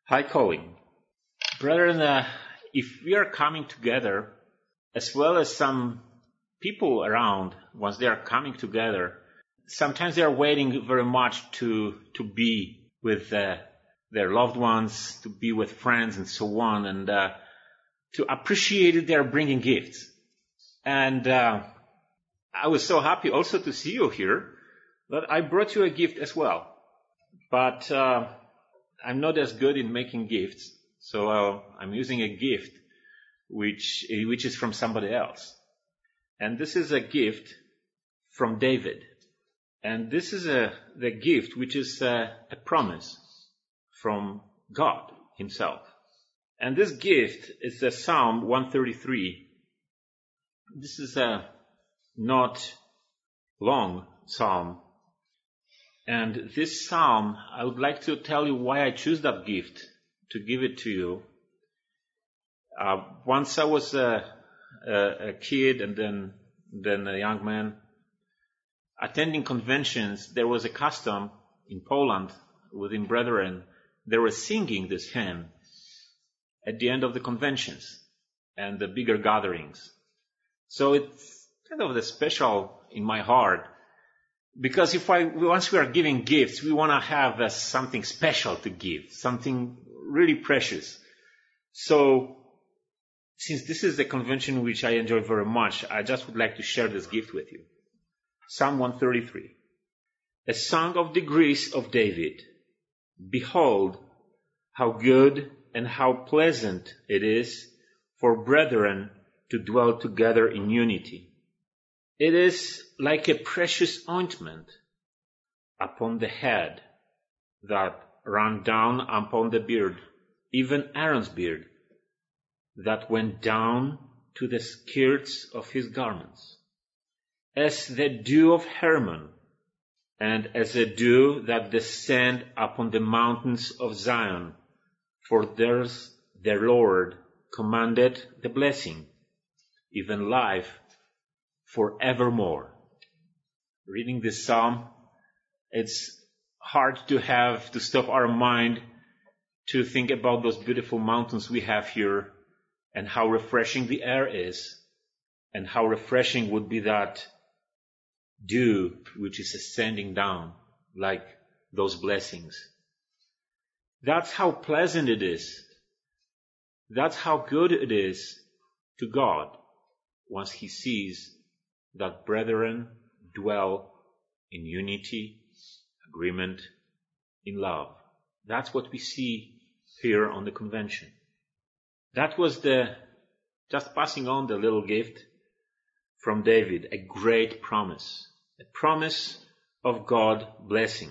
Hi, Colin. Brethren, if we are coming together, as well as some people around, once they are coming together, sometimes they are waiting very much to be with their loved ones, to be with friends and so on, and to appreciate it, they are bringing gifts. And I was so happy also to see you here that I brought you a gift as well. But I'm not as good in making gifts, so I'm using a gift which is from somebody else. And this is a gift from David. And this is the gift which is a promise from God himself. And this gift is the Psalm 133. This is a not long psalm. And this psalm, I would like to tell you why I choose that gift to give it to you. Once I was a kid and then a young man, attending conventions, there was a custom in Poland within brethren. They were singing this hymn at the end of the conventions and the bigger gatherings. So it's kind of the special in my heart. Because once we are giving gifts, we want to have something special to give, something really precious. So, since this is the convention which I enjoy very much, I just would like to share this gift with you. Psalm 133. A song of the grace of David. Behold, how good and how pleasant it is for brethren to dwell together in unity. It is like a precious ointment upon the head that ran down upon the beard, even Aaron's beard, that went down to the skirts of his garments, as the dew of Hermon, and as a dew that descend upon the mountains of Zion, for there's the Lord commanded the blessing, even life forevermore. Reading this psalm, it's hard to stop our mind to think about those beautiful mountains we have here and how refreshing the air is and how refreshing would be that dew which is ascending down like those blessings. That's how pleasant it is. That's how good it is to God once He sees that brethren dwell in unity, agreement, in love. That's what we see here on the convention. That was just passing on the little gift from David, a great promise. A promise of God blessing.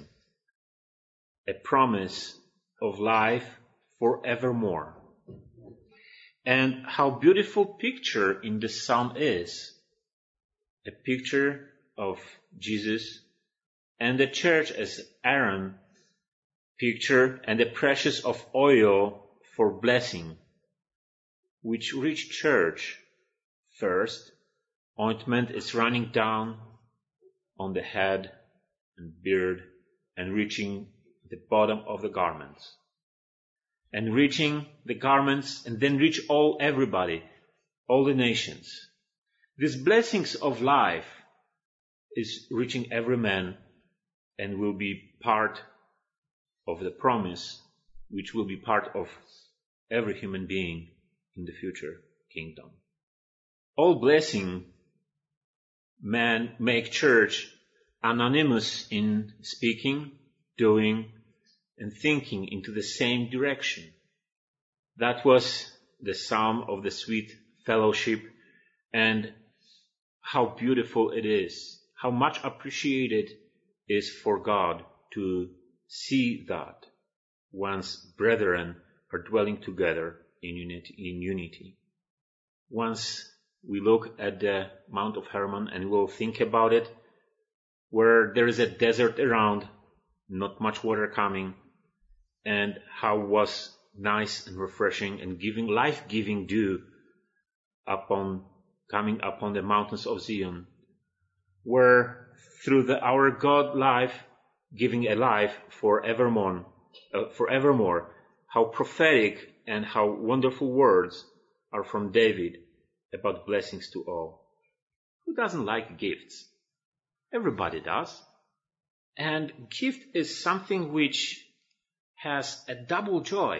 A promise of life forevermore. And how beautiful picture in the psalm is. A picture of Jesus and the church as Aaron picture and the precious of oil for blessing, which rich church first, ointment is running down on the head and beard and reaching the bottom of the garments. And reaching the garments and then reach everybody, all the nations. These blessings of life is reaching every man and will be part of the promise which will be part of every human being in the future kingdom. All blessing man make church anonymous in speaking, doing, and thinking into the same direction. That was the psalm of the sweet fellowship, and how beautiful it is, how much appreciated is for God to see that once brethren are dwelling together in unity. Once we look at the Mount of Hermon and we'll think about it, where there is a desert around, not much water coming, and how was nice and refreshing and giving life-giving dew coming upon the mountains of Zion, where through our God life, giving a life forevermore, how prophetic and how wonderful words are from David about blessings to all. Who doesn't like gifts? Everybody does. And gift is something which has a double joy.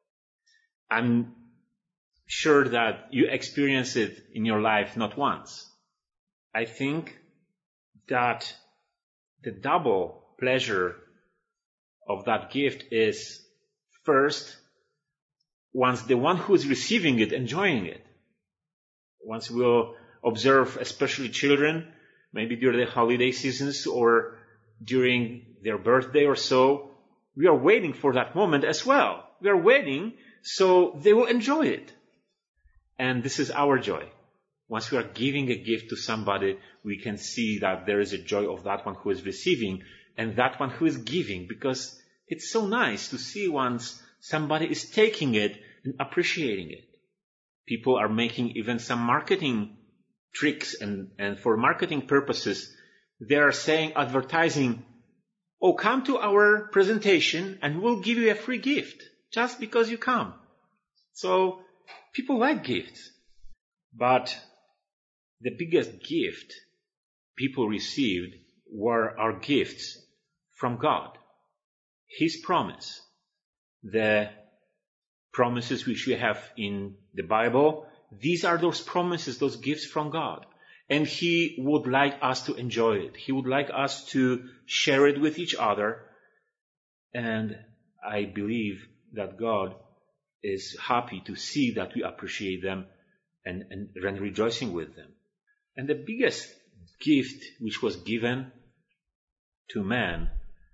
I'm sure that you experience it in your life not once. I think that the double pleasure of that gift is, first, once the one who is receiving it enjoying it. Once we'll observe, especially children, maybe during the holiday seasons or during their birthday or so, we are waiting for that moment as well. We are waiting so they will enjoy it. And this is our joy. Once we are giving a gift to somebody, we can see that there is a joy of that one who is receiving and that one who is giving, because it's so nice to see once somebody is taking it and appreciating it. People are making even some marketing tricks, and for marketing purposes, they are saying, advertising, oh, come to our presentation and we'll give you a free gift just because you come. So people like gifts. But the biggest gift people received were our gifts from God. His promise. The promises which we have in the Bible, these are those promises, those gifts from God. And He would like us to enjoy it. He would like us to share it with each other. And I believe that God is happy to see that we appreciate them and rejoicing with them. And the biggest gift which was given to man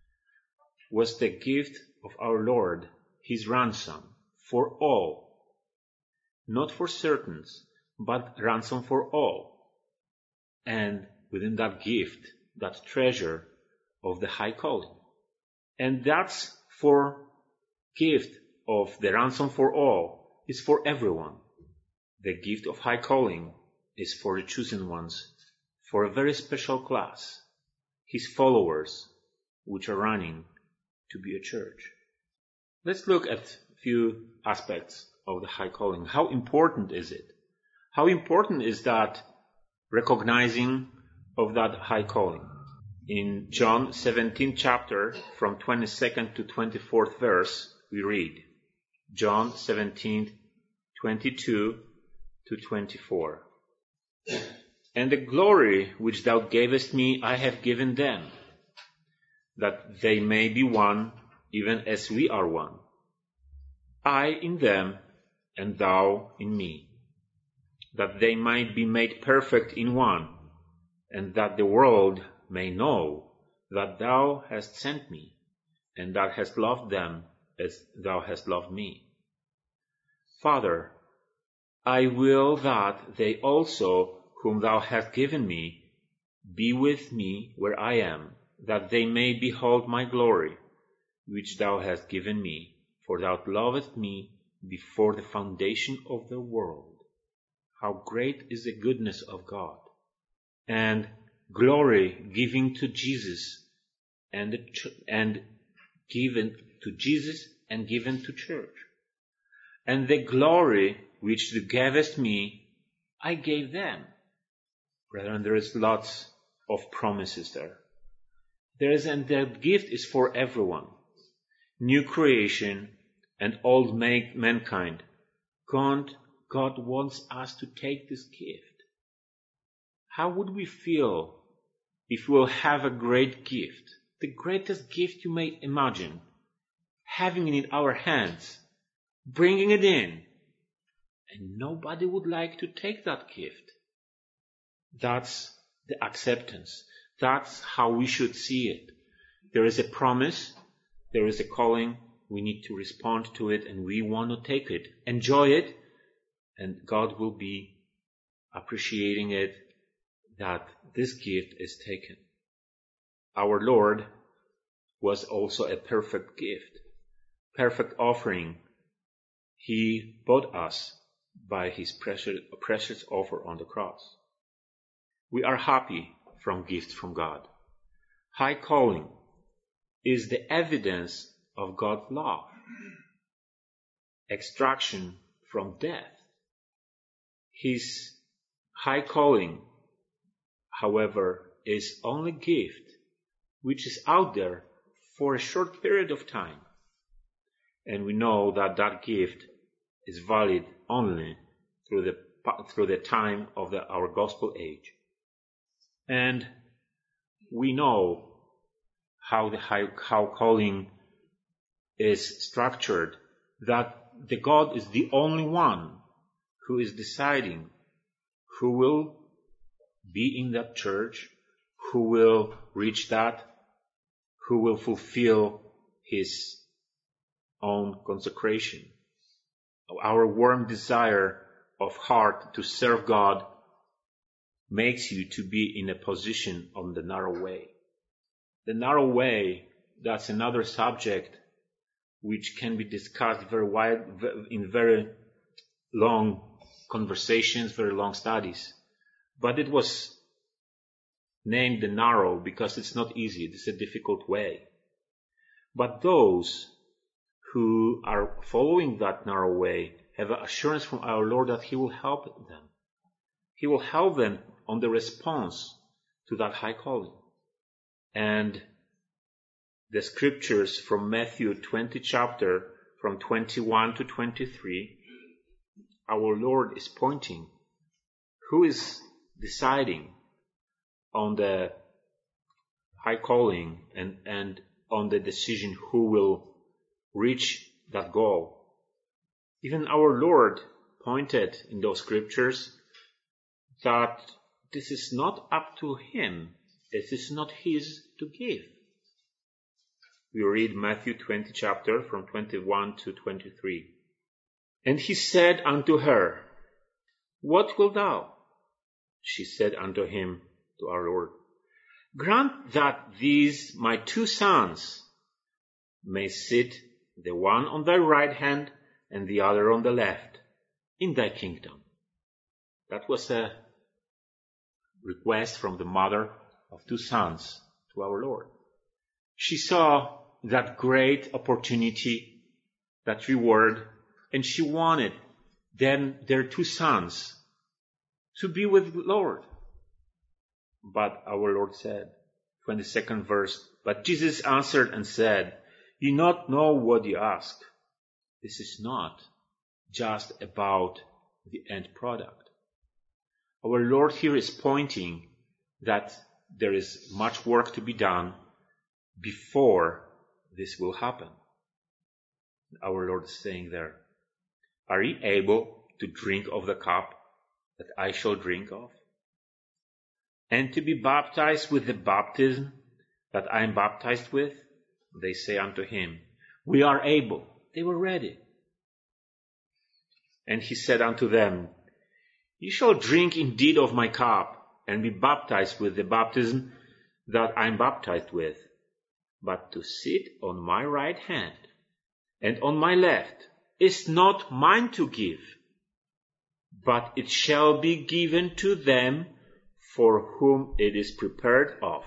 was the gift of our Lord, His ransom for all. Not for certain, but ransom for all. And within that gift, that treasure of the high calling. And that's for gift of the ransom for all is for everyone. The gift of high calling is for the chosen ones, for a very special class, His followers, which are running to be a church. Let's look at a few aspects of the high calling. How important is it? How important is that recognizing of that high calling? In John 17 chapter, from 22nd to 24th verse, we read, John 17, 22 to 24. And the glory which thou gavest me I have given them, that they may be one, even as we are one. I in them, and thou in me, that they might be made perfect in one, and that the world may know that thou hast sent me, and that hast loved them as thou hast loved me. Father, I will that they also, whom thou hast given me, be with me where I am, that they may behold my glory, which thou hast given me, for thou lovest me before the foundation of the world. How great is the goodness of God. And glory given to Jesus and given to Jesus and given to church. And the glory which thou gavest me, I gave them. Brethren, there is lots of promises there. And the gift is for everyone. New creation and old mankind. God wants us to take this gift. How would we feel if we will have a great gift? The greatest gift you may imagine. Having it in our hands. Bringing it in. And nobody would like to take that gift. That's the acceptance. That's how we should see it. There is a promise. There is a calling. We need to respond to it, and we want to take it. Enjoy it. And God will be appreciating it, that this gift is taken. Our Lord was also a perfect gift, perfect offering. He bought us by His precious offer on the cross. We are happy from gifts from God. High calling is the evidence of God's love. extraction from death. His high calling, however, is only a gift which is out there for a short period of time. And we know that that gift is valid only through the time of our gospel age. And we know how calling is structured, that the God is the only one who is deciding who will be in that church, who will reach that, who will fulfill his own consecration. Our warm desire of heart to serve God makes you to be in a position on the narrow way. The narrow way, that's another subject which can be discussed very wide, in very long conversations, very long studies. But it was named the narrow because it's not easy. It's a difficult way. But those who are following that narrow way have assurance from our Lord that He will help them. He will help them on the response to that high calling. And the scriptures from Matthew 20 chapter, from 21 to 23, our Lord is pointing who is deciding on the high calling and on the decision who will reach that goal. Even our Lord pointed in those scriptures that this is not up to Him. It is not His to give. We read Matthew 20 chapter from 21 to 23. And He said unto her, What wilt thou? She said unto Him, to our Lord, Grant that these my two sons may sit, the one on thy right hand and the other on the left, in thy kingdom. That was a request from the mother of two sons to our Lord. She saw that great opportunity, that reward, and she wanted then their two sons to be with the Lord. But our Lord said, 22nd verse, But Jesus answered and said, You not know what you ask. This is not just about the end product. Our Lord here is pointing that there is much work to be done before this will happen. Our Lord is saying there, Are ye able to drink of the cup that I shall drink of? And to be baptized with the baptism that I am baptized with? They say unto Him, We are able. They were ready. And He said unto them, Ye shall drink indeed of my cup, and be baptized with the baptism that I am baptized with. But to sit on my right hand and on my left is not mine to give, but it shall be given to them for whom it is prepared of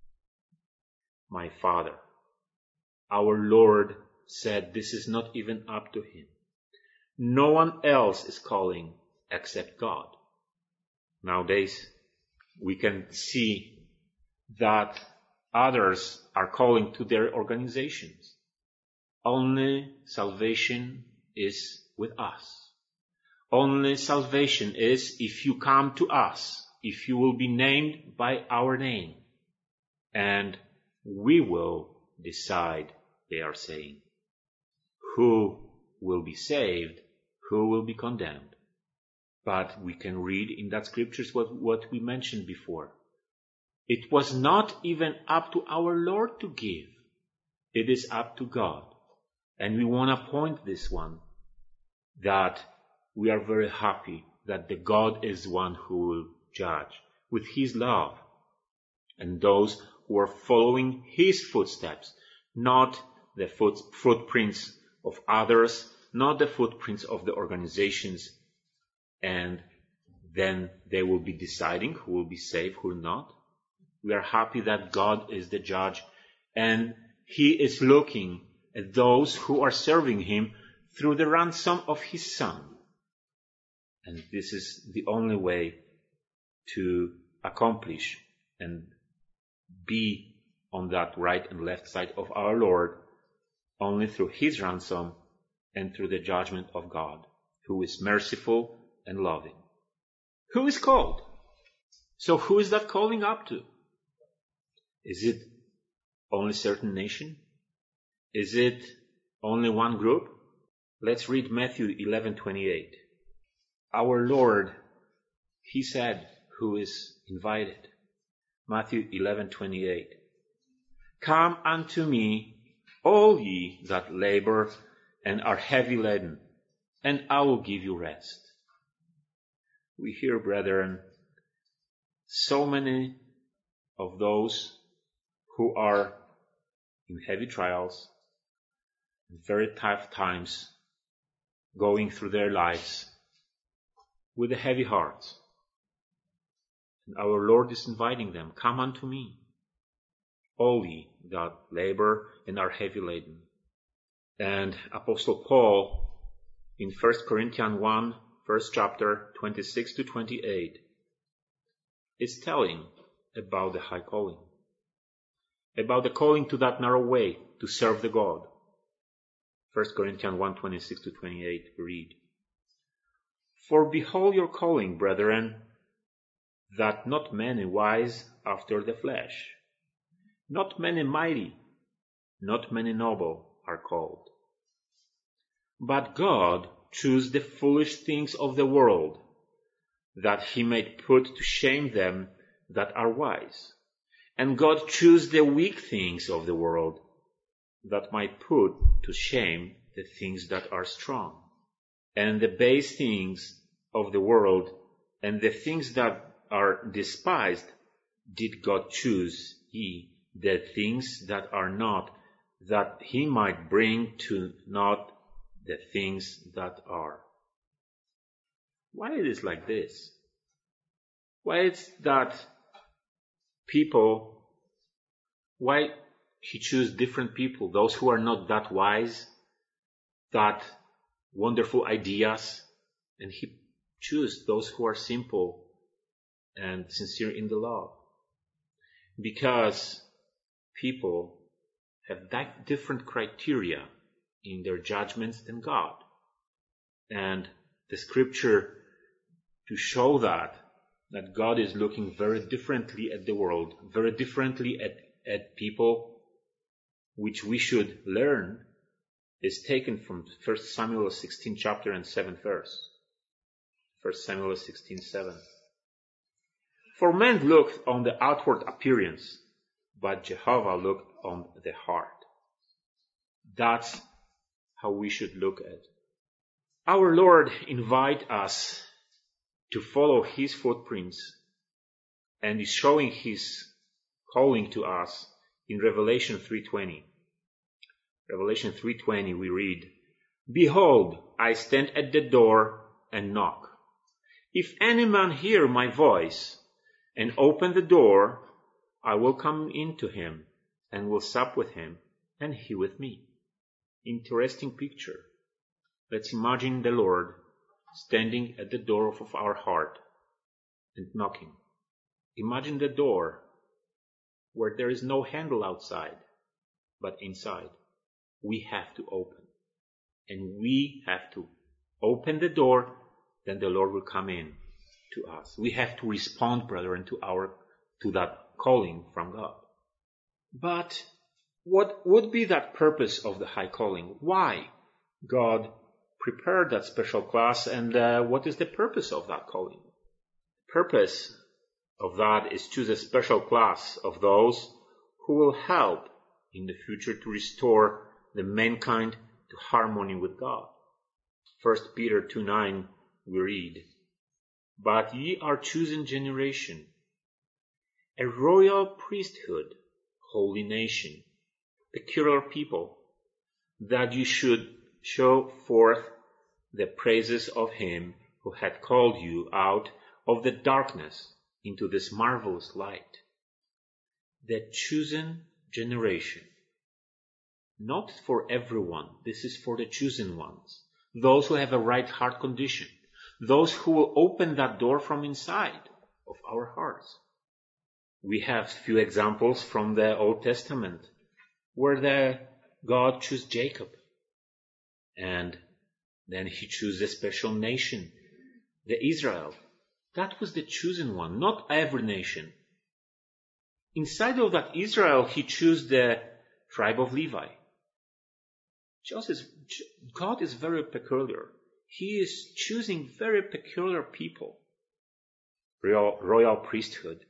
my Father. Our Lord said this is not even up to Him. No one else is calling except God. Nowadays, we can see that others are calling to their organizations. Only salvation is with us. Only salvation is if you come to us, if you will be named by our name, and we will decide, they are saying, who will be saved, who will be condemned. But we can read in that scriptures what we mentioned before. It was not even up to our Lord to give. It is up to God. And we want to point this one, that we are very happy that the God is one who will judge with His love. And those who are following His footsteps, not the footprints of others, not the footprints of the organizations, and then they will be deciding who will be saved, who will not. We are happy that God is the judge, and He is looking at those who are serving Him through the ransom of his Son. And this is the only way to accomplish and be on that right and left side of our Lord, only through his ransom and through the judgment of God, who is merciful and loving. Who is called? So who is that calling up to? Is it only certain nation? Is it only one group? Let's read Matthew 11:28. Our Lord, he said, who is invited. Matthew 11:28. Come unto me, all ye that labor and are heavy laden, and I will give you rest. We hear, brethren, so many of those who are in heavy trials, very tough times, going through their lives with a heavy heart. And our Lord is inviting them, come unto me, all ye that labor and are heavy laden. And Apostle Paul, in 1 Corinthians 1, first chapter, 26 to 28, is telling about the high calling, about the calling to that narrow way to serve the God. 1 Corinthians 1, 26 to 28, read. For behold your calling, brethren, that not many wise after the flesh, not many mighty, not many noble are called. But God chose the foolish things of the world, that he might put to shame them that are wise. And God chose the weak things of the world, that might put to shame the things that are strong. And the base things of the world, and the things that are despised, did God choose, ye, the things that are not, that he might bring to naught the things that are. Why it is like this? Why it's that people, why he choose different people, those who are not that wise, that wonderful ideas, and he choose those who are simple and sincere in the love? Because people have that different criteria in their judgments than God. And the scripture to show that God is looking very differently at the world, very differently at people, which we should learn, is taken from 1 Samuel 16 chapter and 7th verse. 1 Samuel 16, 7. For men look on the outward appearance, but Jehovah looked on the heart. That's how we should look at. Our Lord invites us to follow his footprints, and is showing his calling to us in Revelation 3:20. Revelation 3:20 we read, Behold, I stand at the door and knock. If any man hear my voice and open the door, I will come in to him and will sup with him and he with me. Interesting picture. Let's imagine the Lord standing at the door of our heart and knocking. Imagine the door where there is no handle outside, but inside. We have to open. And we have to open the door, then the Lord will come in to us. We have to respond, brethren, to that calling from God. But what would be that purpose of the high calling? Why God prepared that special class, and what is the purpose of that calling? The purpose of that is to choose a special class of those who will help in the future to restore the mankind to harmony with God. 1 Peter 2:9 we read, But ye are chosen generation, a royal priesthood, holy nation, peculiar people, that you should show forth the praises of him who had called you out of the darkness into this marvelous light. The chosen generation. Not for everyone. This is for the chosen ones. those who have a right heart condition, those who will open that door from inside of our hearts. We have few examples from the Old Testament where God chose Jacob, and then he chose a special nation, the Israel. That was the chosen one, not every nation. Inside of that Israel, he chose the tribe of Levi. God is very peculiar. He is choosing very peculiar people. Royal priesthood.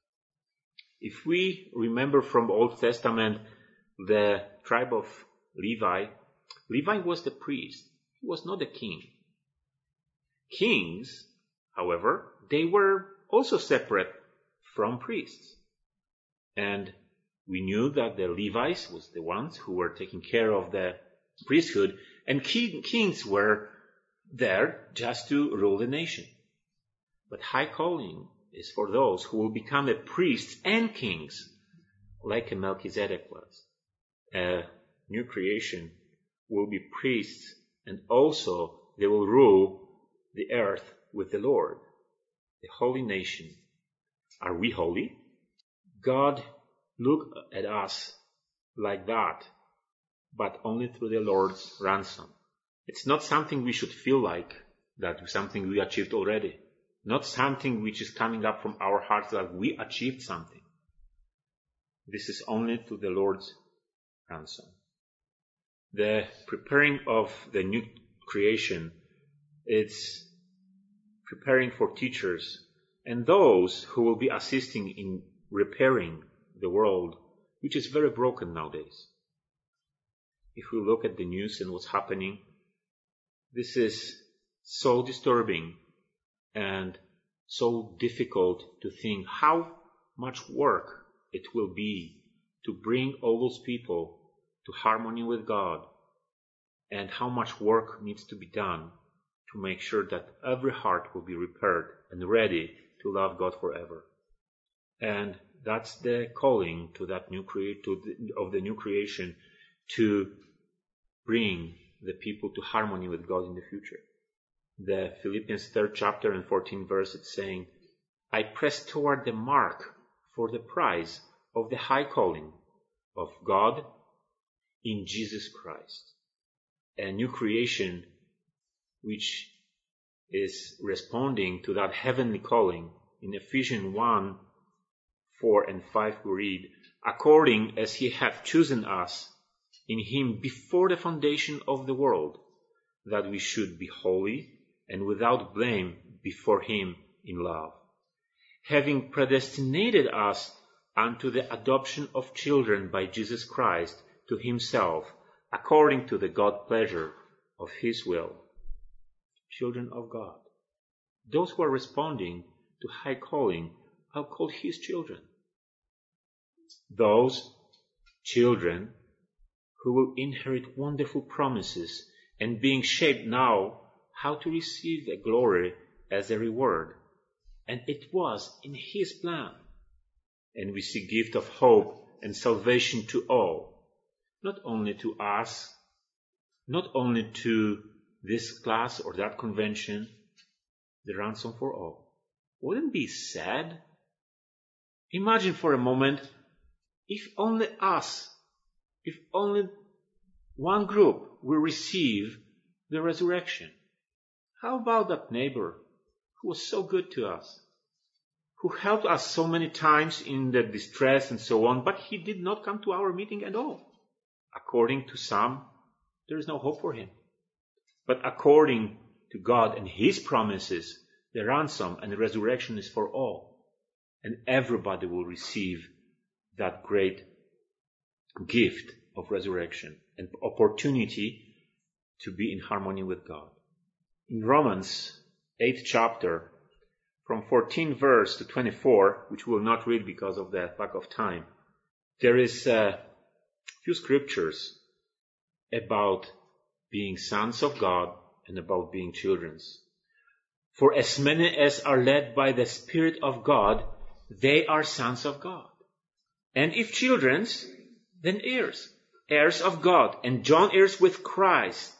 If we remember from Old Testament the tribe of Levi, Levi was the priest. He was not a king. Kings, however, they were also separate from priests. And we knew that the Levites was the ones who were taking care of the priesthood, and kings were there just to rule the nation. But high calling is for those who will become a priests and kings, like a Melchizedek was. A new creation will be priests, and also they will rule the earth with the Lord, the holy nation. Are we holy? God looked at us like that, but only through the Lord's ransom. It's not something we should feel like that something we achieved already. Not something which is coming up from our hearts that we achieved something. This is only through the Lord's ransom. The preparing of the new creation, it's preparing for teachers and those who will be assisting in repairing the world, which is very broken nowadays. If we look at the news and what's happening, this is so disturbing and so difficult to think how much work it will be to bring all those people to harmony with God, and how much work needs to be done to make sure that every heart will be repaired and ready to love God forever. And that's the calling to that of the new creation, to bring the people to harmony with God in the future. The Philippians 3rd chapter and 14th verse, it's saying, I press toward the mark for the prize of the high calling of God in Jesus Christ. A new creation which is responding to that heavenly calling. In Ephesians 1, 4 and 5 we read, according as he hath chosen us in him before the foundation of the world, that we should be holy and without blame before him in love, having predestinated us unto the adoption of children by Jesus Christ to himself, according to the God pleasure of his will. Children of God. Those who are responding to high calling are called his children. Those children who will inherit wonderful promises and being shaped now how to receive the glory as a reward. And it was in his plan. And we see gift of hope and salvation to all, not only to us, not only to this class or that convention, the ransom for all. Wouldn't it be sad? Imagine for a moment if only us, if only one group will receive the resurrection. How about that neighbor who was so good to us, who helped us so many times in the distress and so on, but he did not come to our meeting at all? According to some, there is no hope for him. But according to God and his promises, the ransom and the resurrection is for all. And everybody will receive that great gift of resurrection and opportunity to be in harmony with God. In Romans 8th chapter, from 14 verse to 24, which we will not read because of the lack of time, there is a few scriptures about being sons of God and about being children. For as many as are led by the Spirit of God, they are sons of God. And if children, then heirs, heirs of God, and joint heirs with Christ,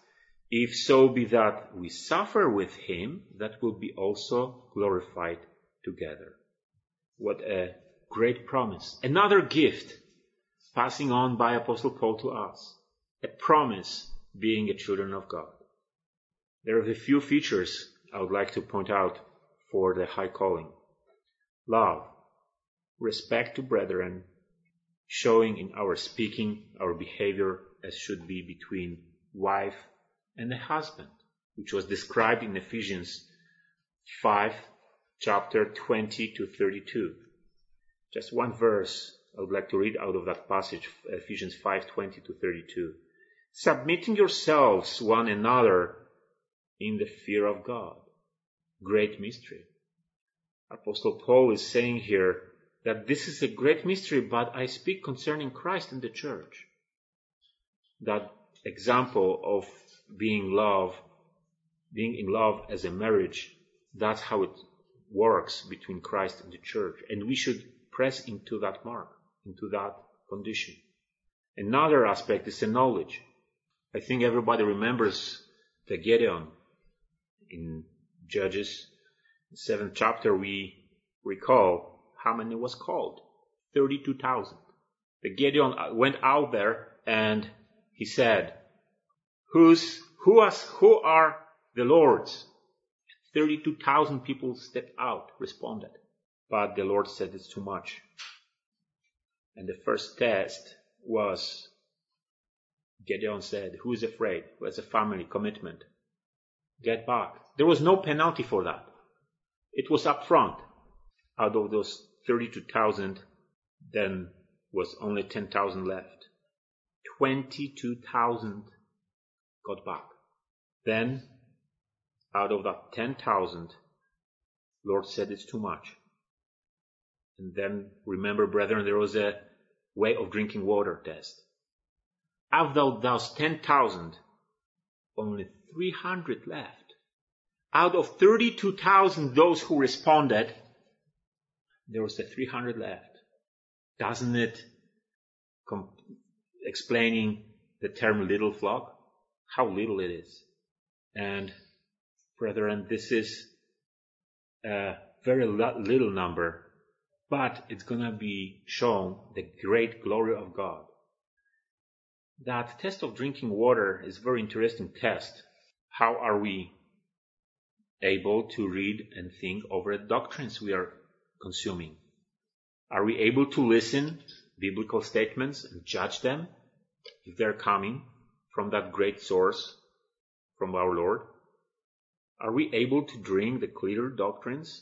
If so be that we suffer with him, that will be also glorified together. What a great promise. Another gift passing on by Apostle Paul to us. A promise being a children of God. There are a few features I would like to point out for the high calling. Love, respect to brethren, showing in our speaking, our behavior as should be between wife and the husband, which was described in Ephesians 5, chapter 20 to 32. Just one verse I would like to read out of that passage, Ephesians 5, 20 to 32. Submitting yourselves one another in the fear of God. Great mystery. Apostle Paul is saying here that this is a great mystery, but I speak concerning Christ and the church. That example of being in love as a marriage, that's how it works between Christ and the church. And we should press into that mark, into that condition. Another aspect is the knowledge. I think everybody remembers the Gideon in Judges, the 7th chapter. We recall how many was called. 32,000. The Gideon went out there and he said, who are the Lord's? 32,000 people stepped out, responded. But the Lord said it's too much. And the first test was, Gideon said, who is afraid? Who has a family commitment? Get back. There was no penalty for that. It was up front. Out of those 32,000, then was only 10,000 left. 22,000 got back. Then, out of that 10,000, Lord said it's too much. And then, remember, brethren, there was a way of drinking water test. Out of those 10,000, only 300 left. Out of 32,000, those who responded, there was the 300 left. Doesn't it explaining the term little flock? How little it is. And brethren, this is a very little number, but it's going to be shown the great glory of God. That test of drinking water is a very interesting test. How are we able to read and think over the doctrines we are consuming? Are we able to listen biblical statements and judge them if they're coming from that great source, from our Lord? Are we able to drink the clear doctrines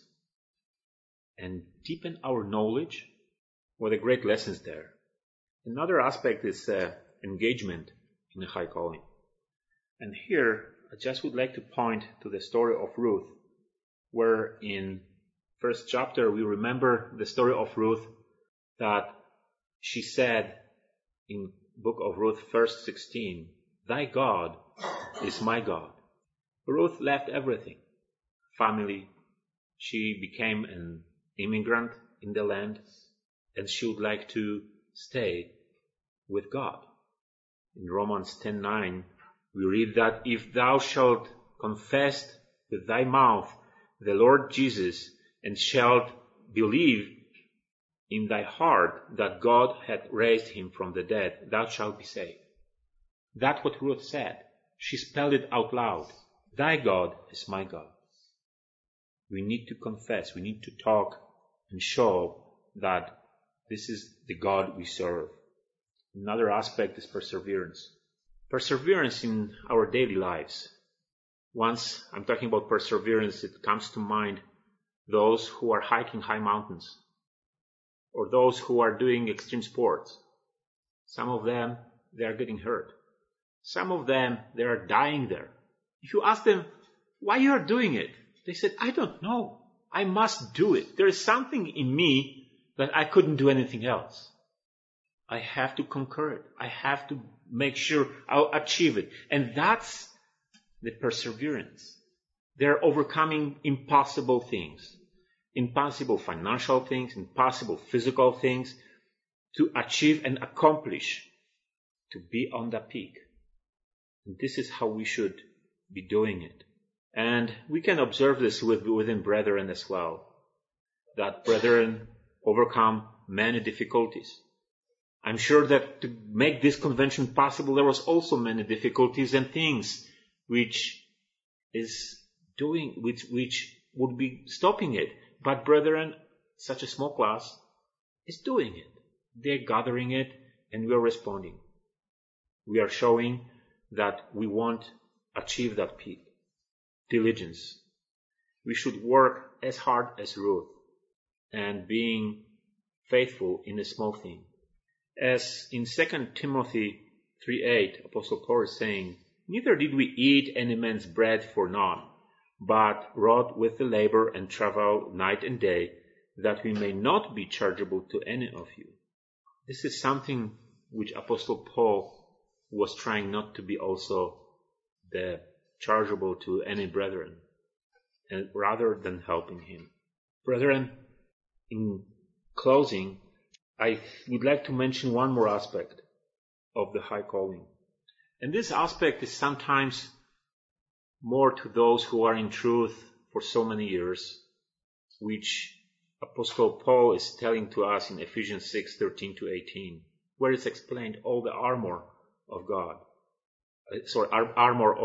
and deepen our knowledge? What a great lessons there. Another aspect is engagement in the high calling. And here, I just would like to point to the story of Ruth, where in first chapter we remember the story of Ruth that she said in book of Ruth, verse 16, "Thy God is my God." Ruth left everything. Family. She became an immigrant in the land, and she would like to stay with God. In Romans 10:9, we read that if thou shalt confess with thy mouth the Lord Jesus, and shalt believe in thy heart that God hath raised him from the dead, thou shalt be saved. That's what Ruth said. She spelled it out loud. Thy God is my God. We need to confess. We need to talk and show that this is the God we serve. Another aspect is perseverance. Perseverance in our daily lives. Once I'm talking about perseverance, it comes to mind those who are hiking high mountains, or those who are doing extreme sports. Some of them, they are getting hurt. Some of them, they are dying there. If you ask them why you are doing it, they said, I don't know. I must do it. There is something in me that I couldn't do anything else. I have to conquer it. I have to make sure I'll achieve it. And that's the perseverance. They're overcoming impossible things. Impossible financial things, impossible physical things, to achieve and accomplish, to be on the peak. And this is how we should be doing it. And we can observe this within brethren as well, that brethren overcome many difficulties. I'm sure that to make this convention possible, there was also many difficulties and things which would be stopping it. But brethren, such a small class is doing it. They're gathering it, and we are responding. We are showing that we want to achieve that peak. Diligence. We should work as hard as Ruth, and being faithful in a small thing. As in 2 Timothy 3:8, Apostle Paul is saying, "Neither did we eat any man's bread for naught, but wrought with the labor and travel night and day, that we may not be chargeable to any of you." This is something which Apostle Paul was trying not to be also the chargeable to any brethren, and rather than helping him. Brethren, in closing, I would like to mention one more aspect of the high calling. And this aspect is sometimes more to those who are in truth for so many years, which Apostle Paul is telling to us in Ephesians 6:13-18, where it's explained all the armor of God. Armor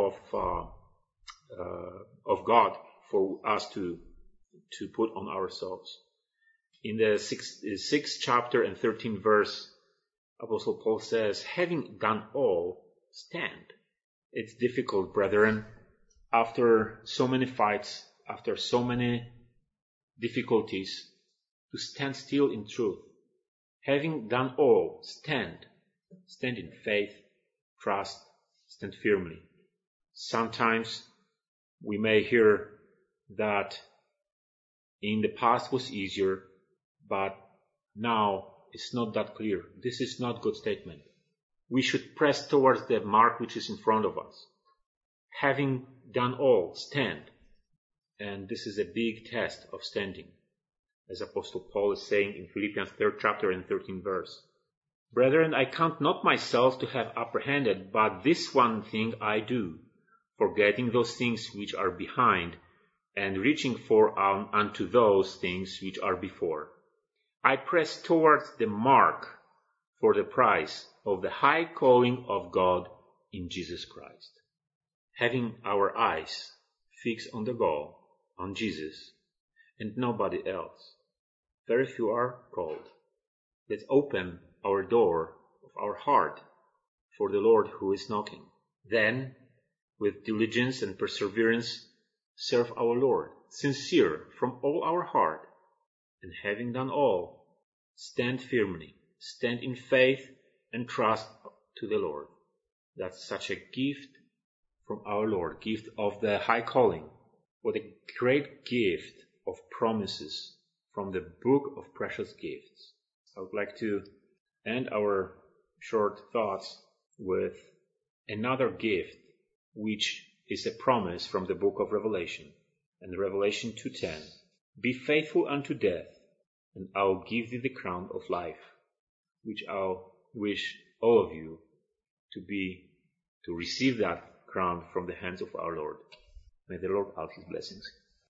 of God for us to put on ourselves. In the 6th chapter and 13th verse, Apostle Paul says, "Having done all, stand." It's difficult, brethren, after so many fights, after so many difficulties, to stand still in truth. Having done all, stand. Stand in faith, trust, stand firmly. Sometimes we may hear that in the past was easier, but now it's not that clear. This is not a good statement. We should press towards the mark which is in front of us. Having done all, stand. And this is a big test of standing, as Apostle Paul is saying in Philippians 3rd chapter and 13th verse. "Brethren, I count not myself to have apprehended, but this one thing I do, forgetting those things which are behind, and reaching for unto those things which are before. I press towards the mark for the prize of the high calling of God in Jesus Christ." Having our eyes fixed on the goal, on Jesus, and nobody else. Very few are called. Let's open our door of our heart for the Lord who is knocking. Then, with diligence and perseverance, serve our Lord, sincere from all our heart, and having done all, stand firmly, stand in faith and trust to the Lord. That's such a gift from our Lord, gift of the high calling. What a great gift of promises from the book of precious gifts. I would like to end our short thoughts with another gift, which is a promise from the book of Revelation. And Revelation 2:10, "Be faithful unto death, and I'll give thee the crown of life," which I'll wish all of you to receive that crown from the hands of our Lord. May the Lord add his blessings.